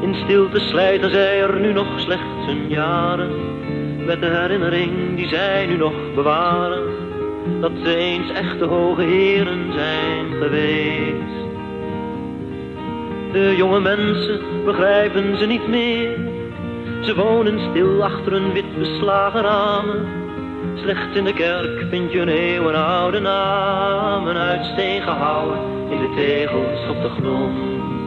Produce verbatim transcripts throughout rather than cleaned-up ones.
In stilte slijten zij er nu nog slechts hun jaren, met de herinnering die zij nu nog bewaren, dat ze eens echte hoge heren zijn geweest. De jonge mensen begrijpen ze niet meer, ze wonen stil achter een wit beslagen ramen. Slechts in de kerk vind je een eeuwenoude namen uit steen gehouwen in de tegels op de grond.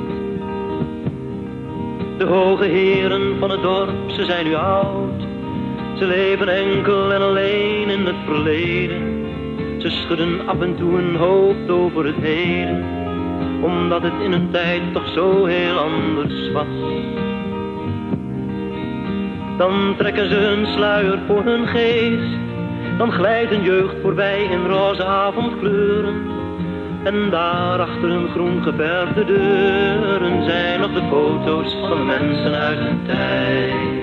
De hoge heren van het dorp, ze zijn nu oud, ze leven enkel en alleen in het verleden. Ze schudden af en toe hun hoofd over het heden, omdat het in een tijd toch zo heel anders was. Dan trekken ze hun sluier voor hun geest, dan glijdt een jeugd voorbij in roze avondkleuren. En daar achter hun groen geverfde deuren zijn nog de foto's van de mensen uit hun tijd.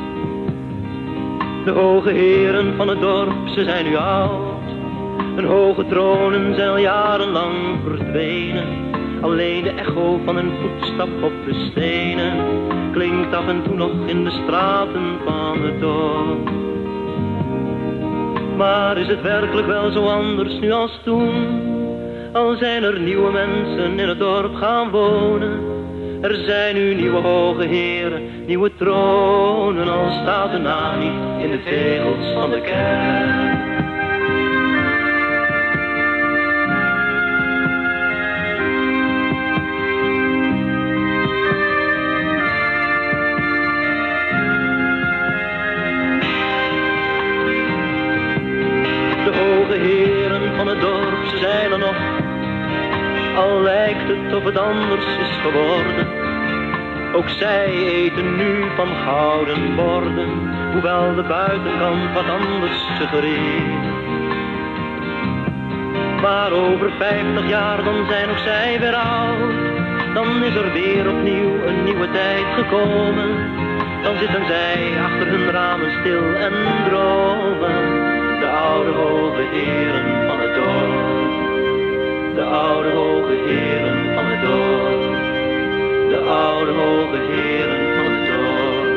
De hoge heren van het dorp, ze zijn nu oud, hun hoge tronen zijn al jarenlang verdwenen. Alleen de echo van hun voetstap op de stenen klinkt af en toe nog in de straten van het dorp. Maar is het werkelijk wel zo anders nu als toen? Al zijn er nieuwe mensen in het dorp gaan wonen. Er zijn nu nieuwe hoge heren, nieuwe tronen, al staat de naam niet in de tegels van de kerk. Van het dorp, ze zijn er nog, al lijkt het of het anders is geworden. Ook zij eten nu van gouden borden, hoewel de buitenkant wat anders suggereert. Maar over vijftig jaar dan zijn ook zij weer oud, dan is er weer opnieuw een nieuwe tijd gekomen. Dan zitten zij achter hun ramen stil en dromen. De oude hoge heren van het dorp, de oude hoge heren van het dorp, de oude hoge heren van het dorp.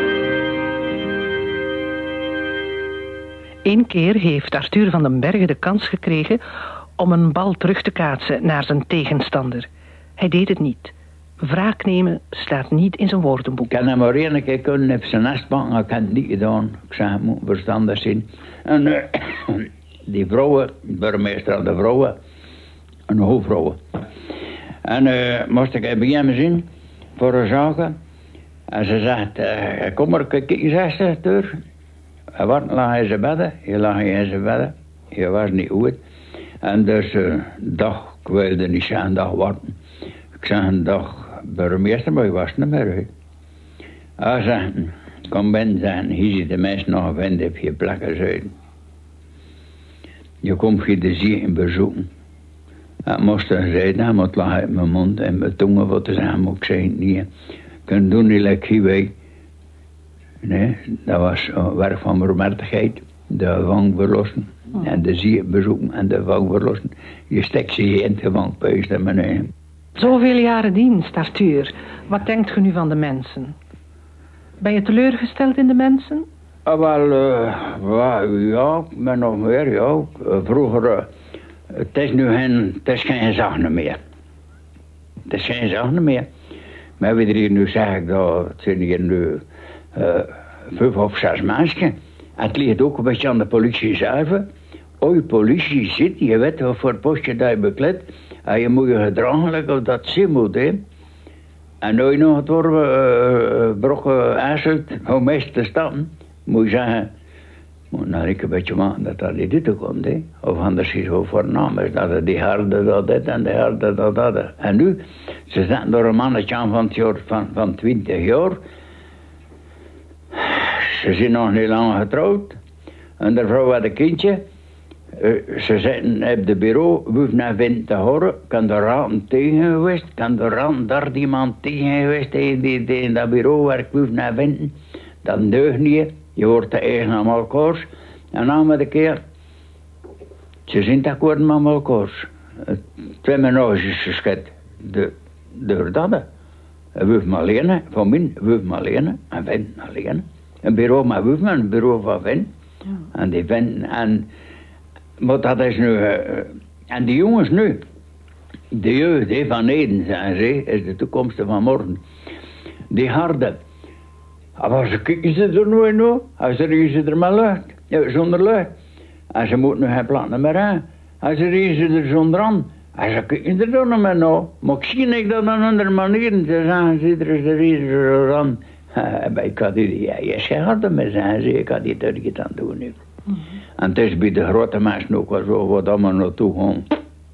Eén keer heeft Arthur van den Berge de kans gekregen om een bal terug te kaatsen naar zijn tegenstander. Hij deed het niet. Wraak nemen staat niet in zijn woordenboek. Ik kan hem maar één keer kunnen op zijn nest pakken, ik heb het niet gedaan. Ik zei, het moet verstandig zijn. En uh, die vrouwen, de burgemeester had de vrouwen, een hoofdvrouwen. En uh, moest ik bij hem zien, voor een zaken. En ze zegt, uh, kom maar, kijk eens eens, Arthur. En wat lag in zijn bedden, je lag in zijn bedden. Je was niet goed. En dus, uh, dag, ik wilde niet zeggen, dag warten. Ik zei een dag, burgemeester, maar je was niet meer uit. Hij zei, kom binnen, zeggen, hier zit de mensen nog vinden op je plekken zuiden. Je komt hier de zieken bezoeken. Ik moest er zeggen, hij moet lachen uit mijn mond en mijn tongen wat te zeggen, moet ik zeggen, niet. Ik kan doen niet lekker hierbij. Nee, dat was uh, werk van barmhartigheid. De vang verlossen. Oh. En de zieken bezoeken en de vang verlossen. Je steekt ze in de vang, puist en meneer. Zoveel jaren dienst, Arthur. Wat denkt u nu van de mensen? Ben je teleurgesteld in de mensen? Ah, wel, uh, well, ja, ik ben nog meer, ja. Uh, vroeger, uh, het is nu geen, het is geen zaken meer. Het is geen zaken meer. Maar we hier nu zeggen dat het zijn hier nu uh, vijf of zes mensen. Het ligt ook een beetje aan de politie zelf. Als je politie zit, je weet wat voor postje dat je bekleedt. En je moet je gedragen of dat zin moet, hè. En als je nog het worden uh, brokken aarzelt om mee te stappen, moet je zeggen, moet nou ik een beetje maken dat dat niet uit komt, hè. Of anders is het voornaam, is dat het die harde dat dit en die harde dat dat. En nu, ze zetten door een mannetje aan van, het jaar, van, van twintig jaar. Ze zijn nog niet lang getrouwd. En de vrouw had een kindje. Uh, ze zitten op de bureau, we hoeven naar vinden te horen. Kan de raad tegen geweest, kan de raad daar iemand tegen geweest, die, die, die in dat bureau werkt, we hoeven naar vinden. Dat deugt niet, je hoort de eigen aan elkaar. En dan met een keer, ze zijn het akkoord met elkaar. Twee menages geschet, de, door dat. Wuf me alleen, van min, wuf me alleen, en vent alleen. Een bureau met wuf en een bureau van vent. Ja. En die venten, en, maar dat is nu, uh, en die jongens nu, de jeugd die van heden, zijn ze, is de toekomst van morgen. Die harde, maar ze kijken ze er nooit naar, en ze riezen er maar lucht, ja, zonder lucht. En ze moeten nu geen plannen meer hebben, en ze riezen er zonder aan. En ze kijken er dan nog maar naar. Maar ik zie niet dat op een andere manier, ze zeggen ze er, ze riezen er aan. Uh, ik had die, ja, je zegt het me, zeggen ze, ik had die terug aan doen nu. Mm-hmm. En het is bij de grote mensen ook wel zo, wat allemaal naartoe gaan.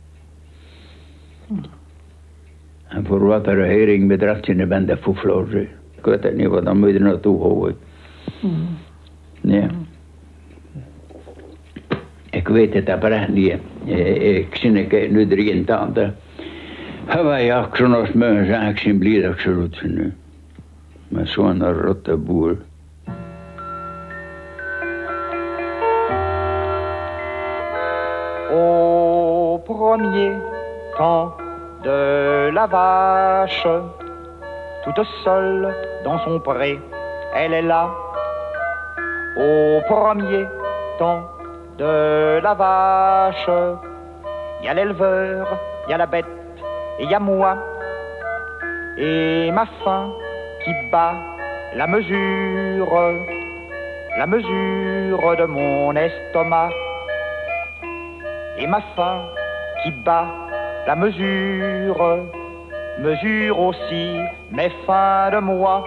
Mm. En voor wat de regering betreft, je bent de foefloos. Ik weet het niet, wat dan moet je er naartoe gooien. Mm. Nee. Mm. Ik weet het oprecht niet. Ik zie ik nu drieëntachtig. Maar ja, ik zou nog eens mogen zeggen, ik ben blij dat ik zo goed vind nu. Met zo'n rotte boer. Au premier temps de la vache, toute seule dans son pré, elle est là. Au premier temps de la vache, y a l'éleveur, y a la bête, et y a moi, et ma faim qui bat la mesure, la mesure de mon estomac. Et ma faim qui bat la mesure, mesure aussi mes fins de mois.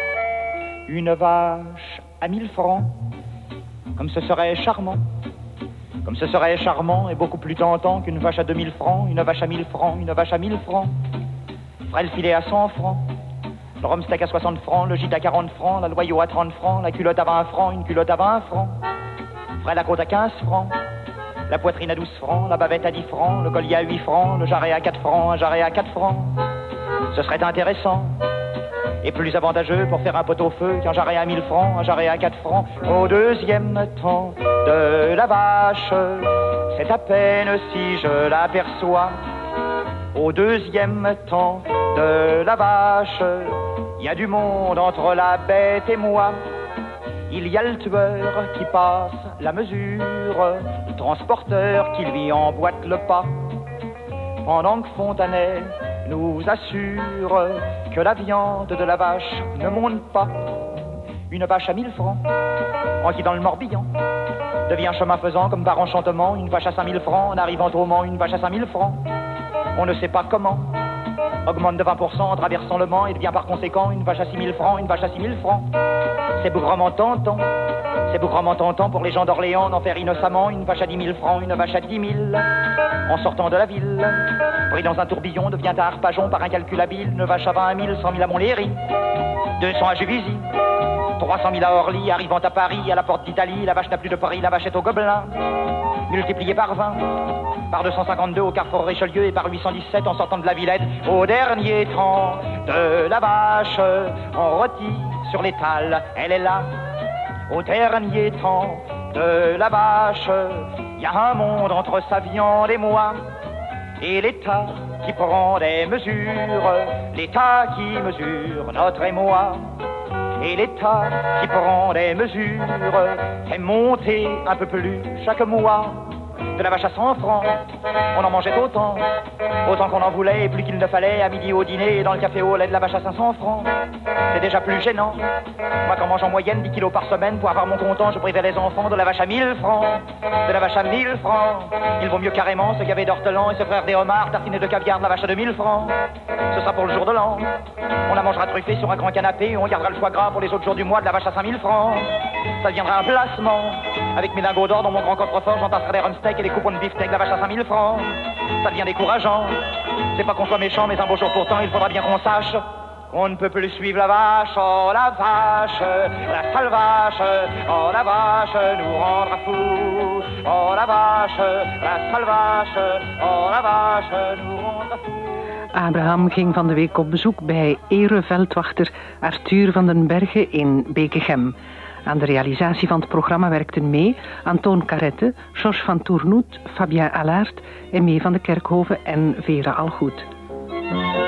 Une vache à mille francs, comme ce serait charmant. Comme ce serait charmant et beaucoup plus tentant qu'une vache à deux mille francs, une vache à mille francs, une vache à mille francs. Ferait le filet à cent francs, le rhum steak à soixante francs, le gîte à quarante francs, la loyau à trente francs, la culotte à vingt francs, une culotte à vingt francs. Ferait la côte à quinze francs, la poitrine à douze francs, la bavette à dix francs, le collier à huit francs, le jarret à quatre francs, un jarret à quatre francs. Ce serait intéressant et plus avantageux pour faire un pot au feu qu'un jarret à mille francs, un jarret à quatre francs. Au deuxième temps de la vache, c'est à peine si je l'aperçois. Au deuxième temps de la vache, il y a du monde entre la bête et moi. Il y a le tueur qui passe la mesure, le transporteur qui lui emboîte le pas. Pendant que Fontanet nous assure que la viande de la vache ne monte pas. Une vache à mille francs, en quittant le Morbihan, devient chemin faisant comme par enchantement. Une vache à cinq mille francs, en arrivant au Mans, une vache à cinq mille francs. On ne sait pas comment, augmente de vingt pour cent en traversant le Mans et devient par conséquent une vache à six mille francs, une vache à six mille francs. C'est bougrement tentant, c'est bougrement tentant pour les gens d'Orléans d'en faire innocemment une vache à dix mille francs, une vache à dix mille. En sortant de la ville, pris dans un tourbillon, devient à Arpajon par incalculabile, une vache à vingt mille, cent mille à Montlhéry, deux cents à Juvisy, trois cent mille à Orly, arrivant à Paris, à la porte d'Italie, la vache n'a plus de prix, la vache est au Gobelin, multiplié par vingt, par deux cent cinquante-deux au carrefour Richelieu et par huit cent dix-sept en sortant de la Villette. Au dernier temps de la vache, en rôti sur l'étal, elle est là. Au dernier temps de la vache, y a un monde entre sa viande et moi. Et l'État qui prend des mesures, l'État qui mesure notre émoi. Et l'État qui prend des mesures fait monter un peu plus chaque mois. De la vache à cent francs, on en mangeait autant, autant qu'on en voulait et plus qu'il ne fallait. À midi au dîner et dans le café au lait, de la vache à cinq cents francs, c'est déjà plus gênant. Moi quand mange en moyenne dix kilos par semaine pour avoir mon comptant, je privais les enfants de la vache à mille francs. De la vache à mille francs, il vaut mieux carrément se gaver d'ortelan et se faire des homards, tartiner de caviar de la vache à deux mille francs. Ce sera pour le jour de l'an, on la mangera truffée sur un grand canapé, on gardera le foie gras pour les autres jours du mois. De la vache à cinq mille francs, ça deviendra un placement. Avec mes lingots d'or dans mon grand coffre-fort, j'entasserai des rumsteaks et des coupons de beefsteak. La vache à cinq mille francs, ça devient décourageant. C'est pas qu'on soit méchant, mais un beau jour pourtant, il faudra bien qu'on sache qu'on ne peut plus suivre la vache. Oh la vache, la sale vache, oh la vache nous rendra fous. Oh la vache, la sale vache, oh la vache nous rendra fous. Abraham ging van de week op bezoek bij ereveldwachter Arthur van den Berge in Bekegem. Aan de realisatie van het programma werkten mee Antoon Carrette, Georges van Tournout, Fabien Allaert en Mee van de Kerkhoven en Vera Algoed.